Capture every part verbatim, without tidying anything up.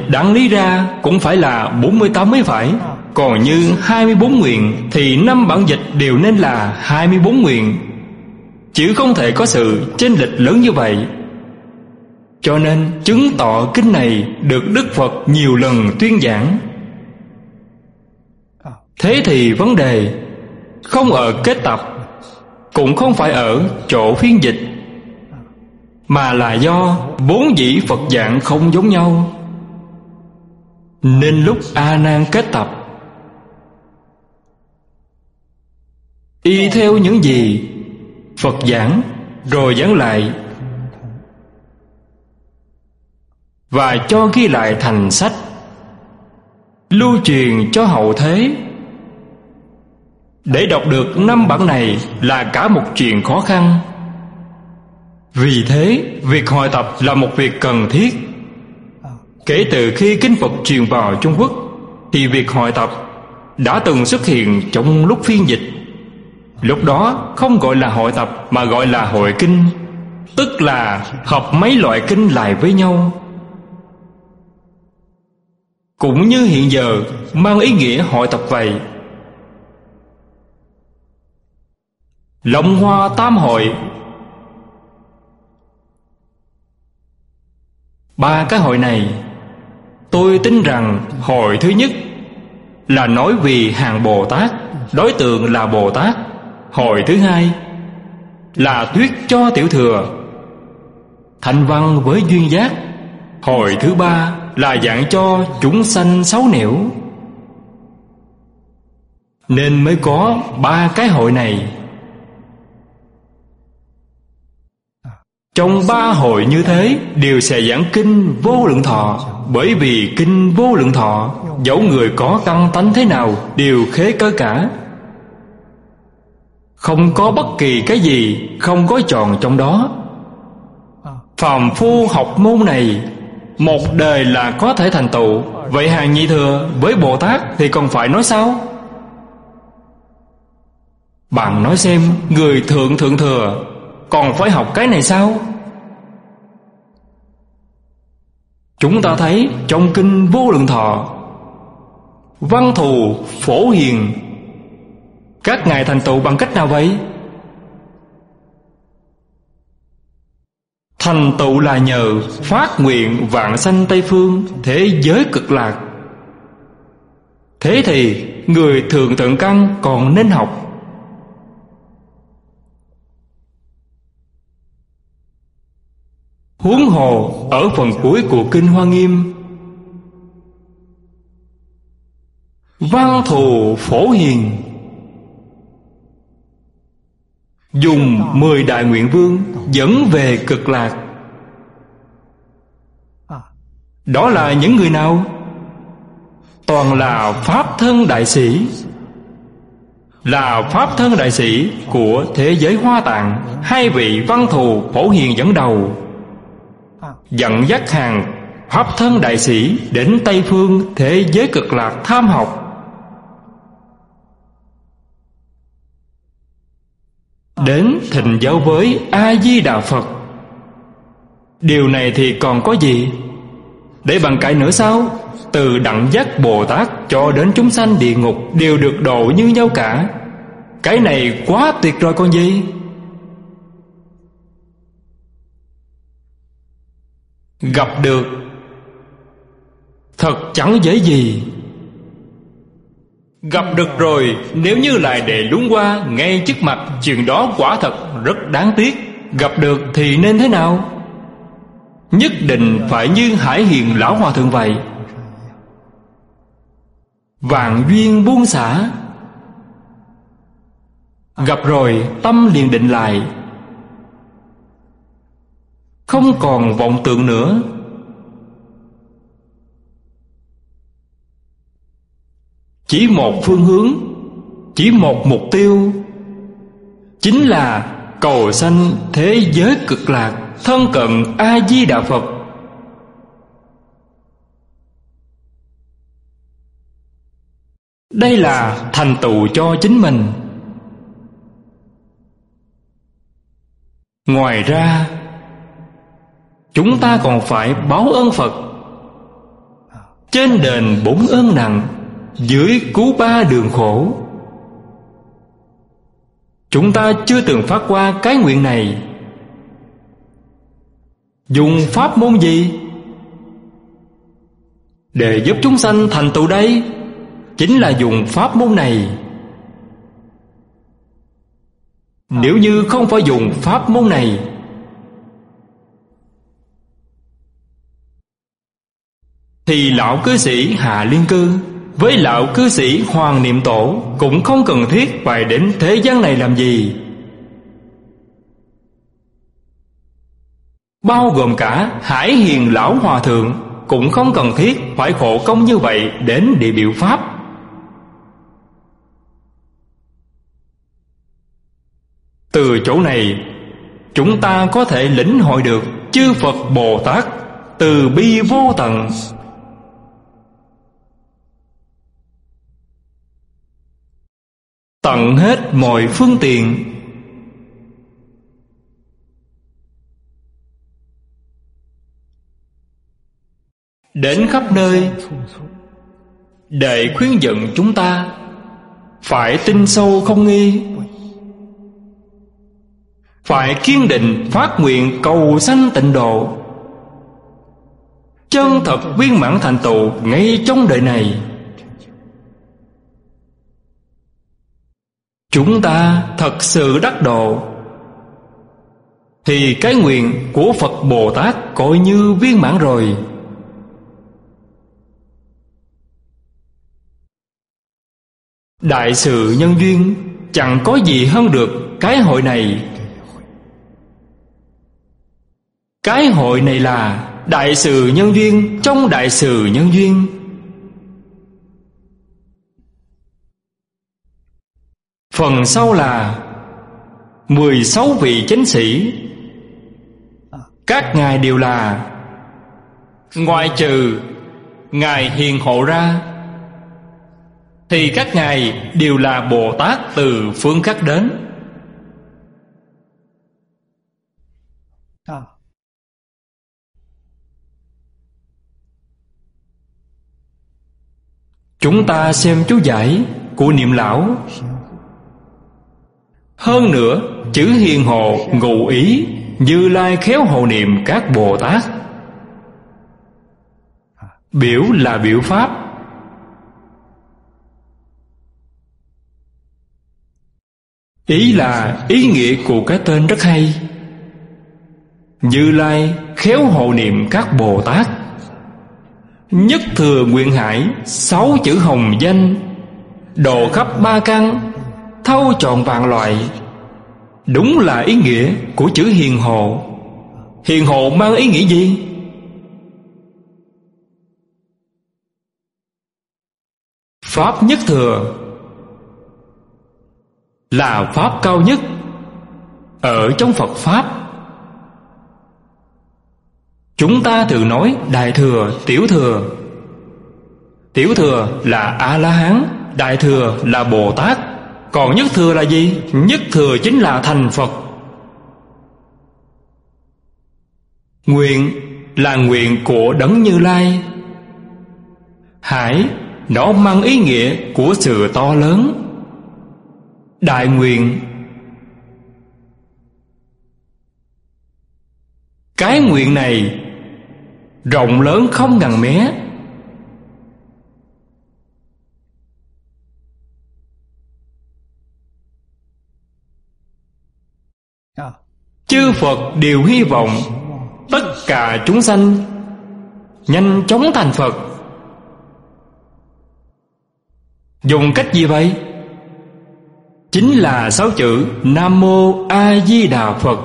đáng lý ra cũng phải là bốn mươi tám mới phải. Còn như hai mươi bốn nguyện thì năm bản dịch đều nên là hai mươi bốn nguyện, chứ không thể có sự chênh lệch lớn như vậy. Cho nên chứng tỏ kinh này được Đức Phật nhiều lần tuyên giảng. Thế thì vấn đề không ở kết tập, cũng không phải ở chỗ phiên dịch, mà là do bốn vị Phật giảng không giống nhau. Nên lúc A Nan kết tập, y theo những gì Phật giảng rồi giảng lại, và cho ghi lại thành sách, lưu truyền cho hậu thế. Để đọc được năm bản này là cả một chuyện khó khăn. Vì thế, việc hội tập là một việc cần thiết. Kể từ khi kinh Phật truyền vào Trung Quốc, thì việc hội tập đã từng xuất hiện trong lúc phiên dịch. Lúc đó không gọi là hội tập mà gọi là hội kinh, tức là hợp mấy loại kinh lại với nhau. Cũng như hiện giờ mang ý nghĩa hội tập vậy. Long Hoa Tam Hội, ba cái hội này, tôi tin rằng hội thứ nhất là nói vì hàng Bồ Tát, đối tượng là Bồ Tát. Hội thứ hai là thuyết cho tiểu thừa, thanh văn với duyên giác. Hội thứ ba là giảng cho chúng sanh sáu nẻo. Nên mới có ba cái hội này. Trong ba hội như thế đều sẽ giảng kinh Vô Lượng Thọ. Bởi vì kinh Vô Lượng Thọ, dẫu người có căn tánh thế nào đều khế cơ cả, không có bất kỳ cái gì không có tròn trong đó. Phàm phu học môn này một đời là có thể thành tựu. Vậy hàng nhị thừa với Bồ Tát thì còn phải nói sao? Bạn nói xem, người thượng thượng thừa còn phải học cái này sao? Chúng ta thấy trong kinh Vô Lượng Thọ, Văn Thù, Phổ Hiền, các ngài thành tựu bằng cách nào vậy? Thành tựu là nhờ phát nguyện vạn sanh Tây Phương, thế giới cực lạc. Thế thì người thường thượng căn còn nên học. Huống hồ ở phần cuối của kinh Hoa Nghiêm, Văn Thù Phổ Hiền dùng mười đại nguyện vương dẫn về cực lạc. Đó là những người nào? Toàn là Pháp thân đại sĩ, là Pháp thân đại sĩ của thế giới Hoa Tạng. Hai vị Văn Thù Phổ Hiền dẫn đầu, dẫn dắt hàng Pháp thân đại sĩ đến Tây Phương thế giới cực lạc tham học. Đến thịnh giáo với A-di-đà Phật. Điều này thì còn có gì để bàn cãi nữa sao? Từ đẳng giác Bồ Tát cho đến chúng sanh địa ngục đều được độ như nhau cả. Cái này quá tuyệt rồi còn gì. Gặp được thật chẳng dễ gì. Gặp được rồi, nếu như lại để lún qua ngay trước mặt, chuyện đó quả thật rất đáng tiếc. Gặp được thì nên thế nào? Nhất định phải như Hải Hiền Lão Hòa Thượng vậy, vạn duyên buông xả. Gặp rồi tâm liền định lại, không còn vọng tưởng nữa. Chỉ một phương hướng, chỉ một mục tiêu, chính là cầu sanh thế giới cực lạc, thân cận A-di-đà Phật. Đây là thành tựu cho chính mình. Ngoài ra, chúng ta còn phải báo ơn Phật. trên đền bốn ơn nặng, dưới cứu ba đường khổ. Chúng ta chưa từng phát qua cái nguyện này. Dùng pháp môn gì để giúp chúng sanh thành tựu đây? Chính là dùng pháp môn này. Nếu như không phải dùng pháp môn này, thì lão cư sĩ Hạ Liên Cư với lão cư sĩ Hoàng Niệm Tổ cũng không cần thiết phải đến thế gian này làm gì. Bao gồm cả Hải Hiền Lão Hòa Thượng cũng không cần thiết phải khổ công như vậy đến địa biểu pháp. Từ chỗ này, chúng ta có thể lĩnh hội được chư Phật Bồ Tát từ bi vô tận. Tận hết mọi phương tiện, đến khắp nơi để khuyến dẫn chúng ta phải tin sâu không nghi, phải kiên định phát nguyện cầu sanh tịnh độ, chân thật viên mãn thành tựu ngay trong đời này. Chúng ta thật sự đắc độ, thì cái nguyện của Phật Bồ Tát coi như viên mãn rồi. Đại sự nhân duyên chẳng có gì hơn được cái hội này. Cái hội này là đại sự nhân duyên trong đại sự nhân duyên. Phần sau là mười sáu vị chánh sĩ. Các ngài đều là, ngoại trừ ngài Hiền Hộ ra, thì các ngài đều là Bồ Tát từ phương khác đến. Chúng ta xem chú giải của Niệm Lão. Hơn nữa, chữ Hiền Hộ ngụ ý Như Lai khéo hộ niệm các Bồ Tát. Biểu là biểu pháp. Ý là ý nghĩa của cái tên rất hay. Như Lai khéo hộ niệm các Bồ Tát. Nhất thừa nguyện hải, sáu chữ hồng danh, độ khắp ba căn, thâu trọn vạn loại. Đúng là ý nghĩa của chữ Hiền Hộ. Hiền Hộ mang ý nghĩa gì? Pháp nhất thừa là pháp cao nhất ở trong Phật Pháp. Chúng ta thường nói Đại Thừa, Tiểu Thừa. Tiểu Thừa là A-la-hán, Đại Thừa là Bồ Tát. Còn Nhất Thừa là gì? Nhất Thừa chính là thành Phật. Nguyện là nguyện của Đấng Như Lai. Hải, nó mang ý nghĩa của sự to lớn. Đại nguyện, cái nguyện này rộng lớn không ngần mé. Chư Phật đều hy vọng tất cả chúng sanh nhanh chóng thành Phật. Dùng cách gì vậy? Chính là sáu chữ Nam Mô A Di Đà Phật.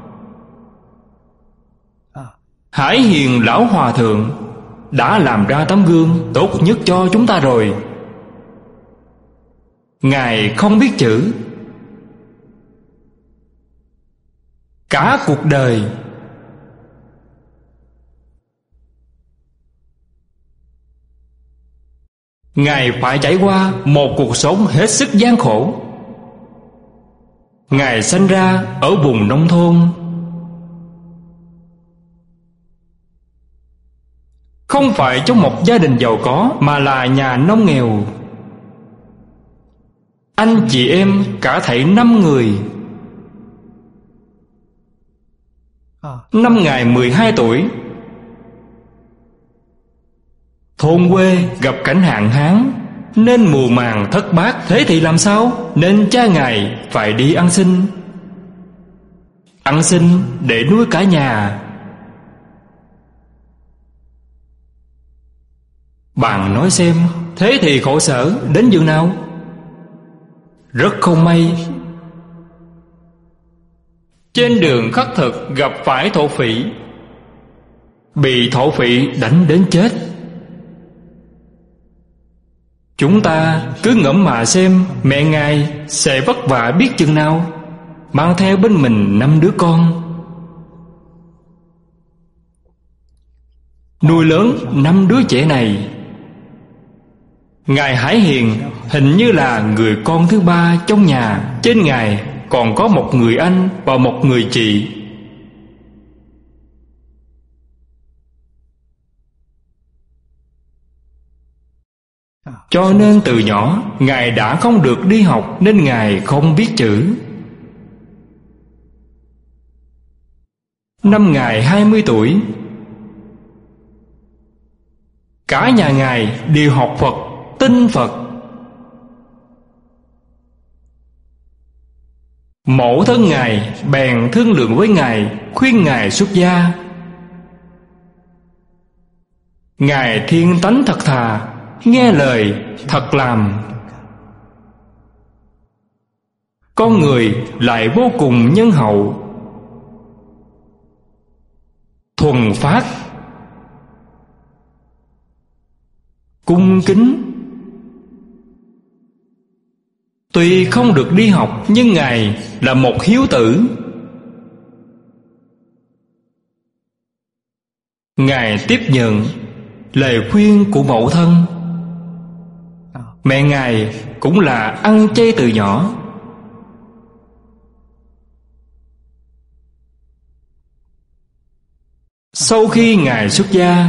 Hải Hiền Lão Hòa Thượng đã làm ra tấm gương tốt nhất cho chúng ta rồi. Ngài không biết chữ. Cả cuộc đời Ngài phải trải qua một cuộc sống hết sức gian khổ. Ngài sinh ra ở vùng nông thôn, không phải trong một gia đình giàu có, mà là nhà nông nghèo. Anh chị em cả thảy năm người. Năm ngày mười hai tuổi, thôn quê gặp cảnh hạn hán nên mùa màng thất bát. Thế thì làm sao? Nên cha ngài phải đi ăn xin. Ăn xin để nuôi cả nhà. Bạn nói xem, thế thì khổ sở đến chừng nào? Rất không may, trên đường khất thực gặp phải thổ phỉ, bị thổ phỉ đánh đến chết. Chúng ta cứ ngẫm mà xem, mẹ ngài sẽ vất vả biết chừng nào, mang theo bên mình năm đứa con, nuôi lớn năm đứa trẻ này. Ngài Hải Hiền hình như là người con thứ ba trong nhà. Trên ngài còn có một người anh và một người chị. Cho nên từ nhỏ ngài đã không được đi học, nên ngài không biết chữ. Năm ngài hai mươi tuổi, cả nhà ngài đều học Phật, tin Phật. Mẫu thân ngài bèn thương lượng với ngài, khuyên ngài xuất gia. Ngài thiên tánh thật thà, nghe lời thật làm. Con người lại vô cùng nhân hậu, thuần phát, cung kính. Tuy không được đi học, nhưng ngài là một hiếu tử. Ngài tiếp nhận lời khuyên của mẫu thân. Mẹ ngài cũng là ăn chay từ nhỏ. Sau khi ngài xuất gia,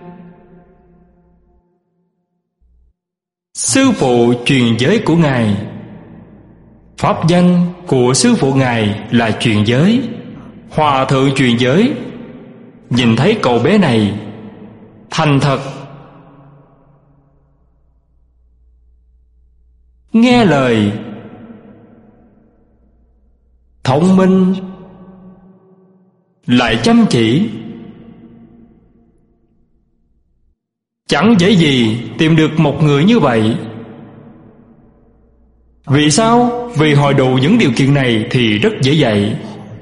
sư phụ truyền giới của ngài, pháp danh của sư phụ ngài là truyền giới. Hòa thượng truyền giới nhìn thấy cậu bé này thành thật, nghe lời, thông minh, lại chăm chỉ, chẳng dễ gì tìm được một người như vậy. Vì sao? Vì hội đủ những điều kiện này thì rất dễ dạy.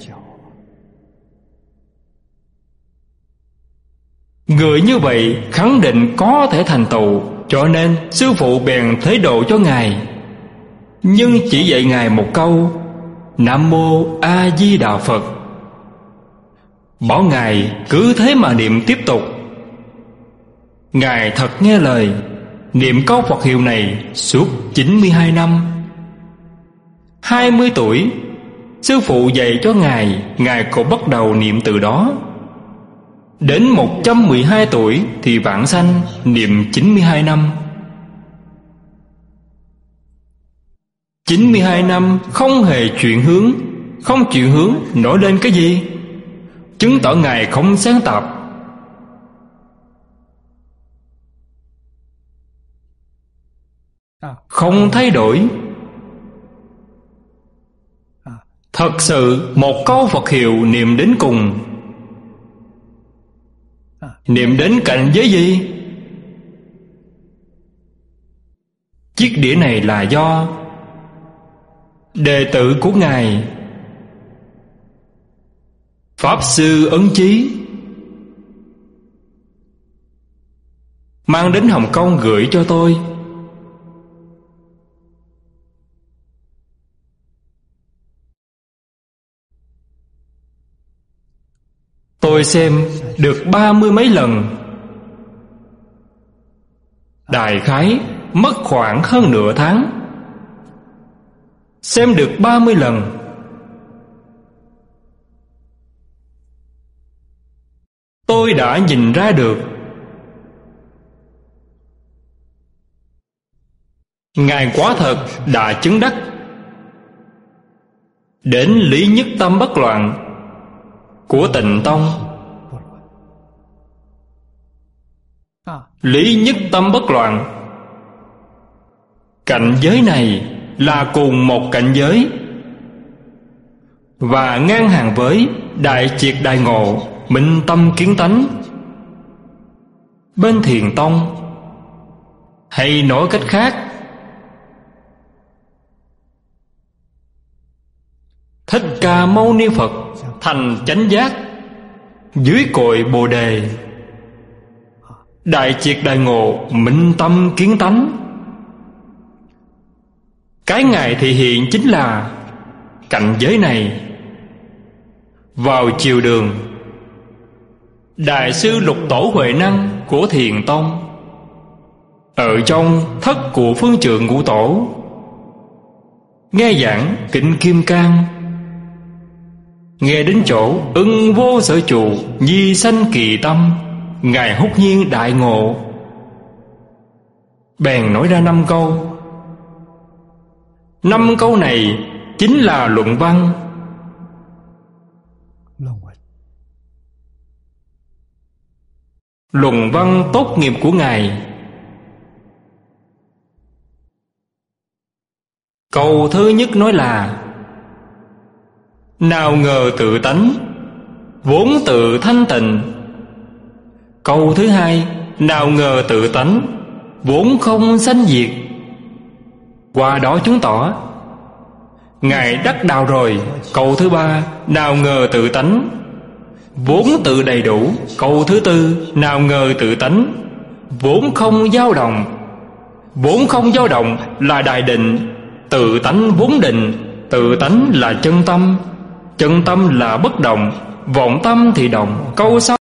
Người như vậy khẳng định có thể thành tựu, cho nên sư phụ bèn thế độ cho ngài. Nhưng chỉ dạy ngài một câu: Nam Mô A Di Đà Phật. Bảo ngài cứ thế mà niệm tiếp tục. Ngài thật nghe lời, niệm câu Phật hiệu này suốt chín mươi hai năm. Hai mươi tuổi, sư phụ dạy cho ngài, ngài cũng bắt đầu niệm từ đó. Đến một trăm mười hai tuổi thì vãng sanh, niệm chín mươi hai năm. Chín mươi hai năm không hề chuyển hướng. Không chuyển hướng nổi lên cái gì? Chứng tỏ ngài không sáng tạo, không thay đổi. Thật sự một câu Phật hiệu niệm đến cùng. Niệm đến cảnh giới gì? Chiếc đĩa này là do đệ tử của ngài Pháp Sư Ấn Chí mang đến Hồng Kông gửi cho tôi. Tôi xem được ba mươi mấy lần. Đại khái mất khoảng hơn nửa tháng. Xem được ba mươi lần. Tôi đã nhìn ra được Ngài quả thật đã chứng đắc đến lý nhất tâm bất loạn của Tịnh Tông. Lý nhất tâm bất loạn, cảnh giới này là cùng một cảnh giới và ngang hàng với đại triệt đại ngộ minh tâm kiến tánh bên Thiền Tông. Hay nói cách khác, Thích Ca Mâu Ni Phật thành chánh giác dưới cội Bồ Đề, đại triệt đại ngộ minh tâm kiến tánh. Cái Ngài thị hiện chính là cảnh giới này. Vào chiều đường, Đại sư Lục Tổ Huệ Năng của Thiền Tông ở trong thất của Phương Trượng Ngũ Tổ nghe giảng Kinh Kim Cang, nghe đến chỗ ưng vô sở trụ nhi sanh kỳ tâm, Ngài hốt nhiên đại ngộ, bèn nói ra năm câu. Năm câu này chính là luận văn, luận văn tốt nghiệp của Ngài. Câu thứ nhất nói là: nào ngờ tự tánh vốn tự thanh tịnh. Câu thứ hai: nào ngờ tự tánh vốn không sanh diệt. Qua đó chứng tỏ Ngài đắc đạo rồi. Câu thứ ba: nào ngờ tự tánh vốn tự đầy đủ. Câu thứ tư: nào ngờ tự tánh vốn không dao động. Vốn không dao động là đại định. Tự tánh vốn định. Tự tánh là chân tâm. Chân tâm là bất động. Vọng tâm thì động. Câu sau